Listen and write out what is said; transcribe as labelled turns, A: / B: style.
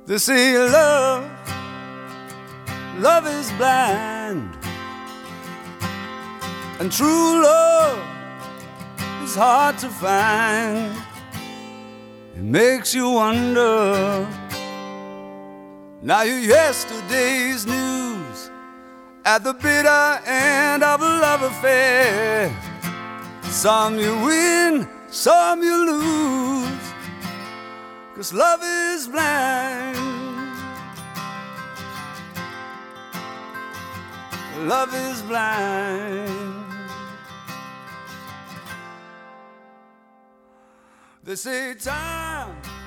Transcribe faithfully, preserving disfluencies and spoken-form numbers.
A: They say love, love is blind, and true love is hard to find. It makes you wonder. Now you're yesterday's news at the bitter end of a love affair. Some you win, some you lose, 'cause love is blind. Love is blind. They say time